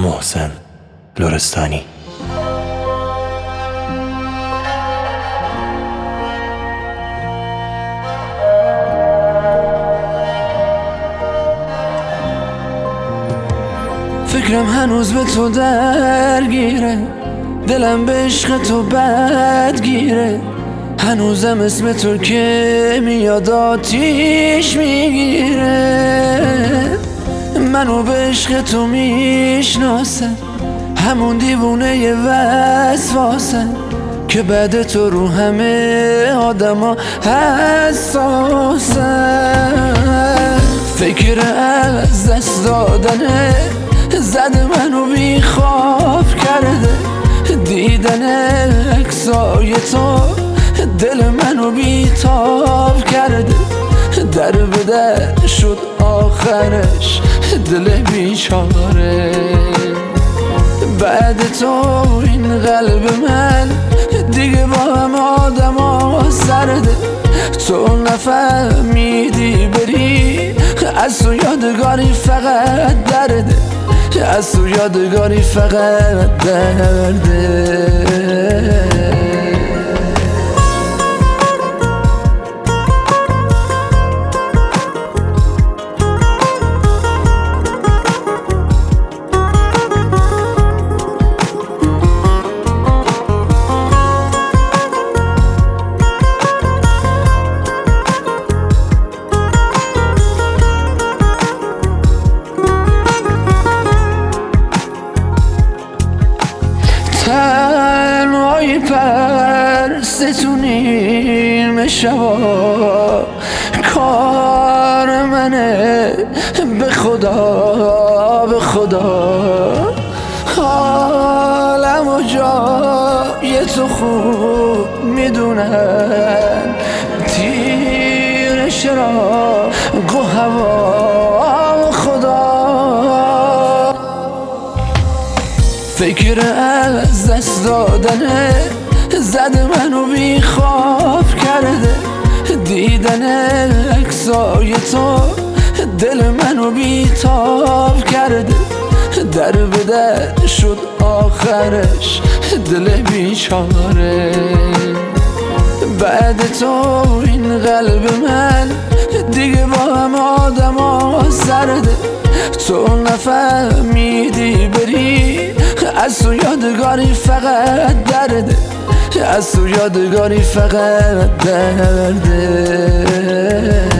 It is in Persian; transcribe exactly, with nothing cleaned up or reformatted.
محسن لرستانی. فکرم هنوز به تو درگیره، دلم به عشق تو بدگیره، هنوزم اسم تو که میاد آتیش میگیره. منو به عشق تو میشناسن، همون دیوونه ی وسواسن که بعد تو رو همه آدما حساسن. فکر از دست دادنه زده منو بی خواب کرده، دیدن عکسای تو دل منو بی تاب کرده. در به در شد آخرش دل بیچاره، بعد تو این قلب من دیگه با هم آدم ها سرده. تو نفهمیدی بری، از تو یادگاری فقط درده، از تو یادگاری فقط درده. تنهایی پرستونیم شبا، کار منه به خدا به خدا. حالم و جای تو خوب میدونن، تیر شراق و هوا و خدا. فکر از دست دادنه زده منو بی خواب کرده، دیدن عکسای تو دل منو بی تاب کرده. در به در شد آخرش دل بیچاره، بعد تو این قلب من دیگه با هم آدم ها سرده. تو نفهمیدی بری، از تو یادگاری فقط درده، از تو یادگاری فقط درده.